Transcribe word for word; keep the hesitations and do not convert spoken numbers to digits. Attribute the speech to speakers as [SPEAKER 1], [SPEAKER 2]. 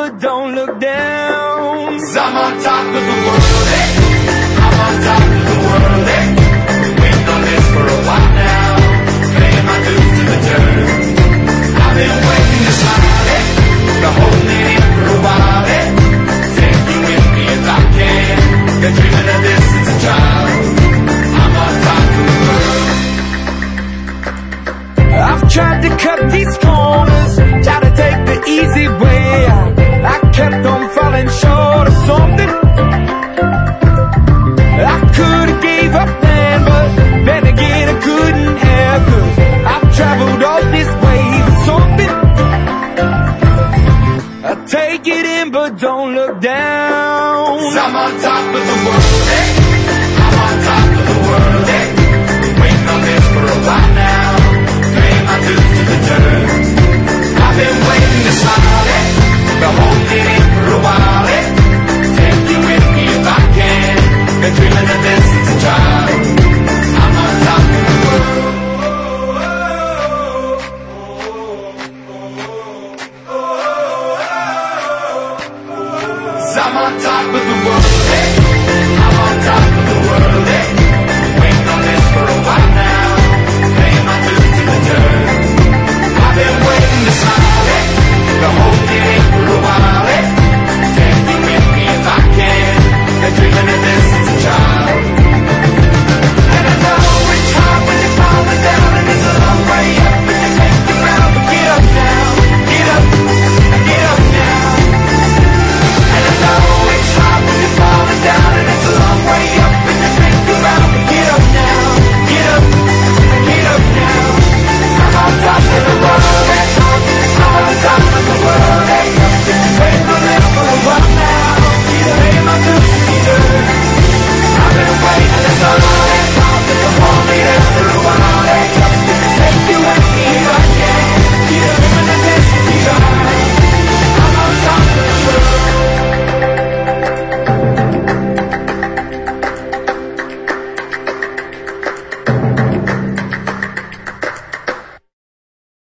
[SPEAKER 1] but don't look down.
[SPEAKER 2] 'Cause I'm on top of the world, eh? I'm on top of the world, eh? Been waiting on this for a while now, paying my dues to the dirt. I've been waiting to smile, eh? Been holding it in for a while, eh? Take you with me if I can. Been dreaming of this since a child. I'm on top of the world.
[SPEAKER 1] I've tried to cut these corners, tried to take the easy way. I, I kept on falling short of something. I could've gave up then, but then again I couldn't have. 'Cause I've traveled all this way for something. I take it in but don't look down.
[SPEAKER 2] 'Cause I'm on top of the world, eh? I'm on top of the world, eh? Been waiting on this for a while now, paying my dues to the dirt. I've been waiting to smile, eh? Been holding it in for a while, eh? Take you with me if I can. Been dreaming of this since a child. I'm on top of the world. 'Cause I'm on top of the world.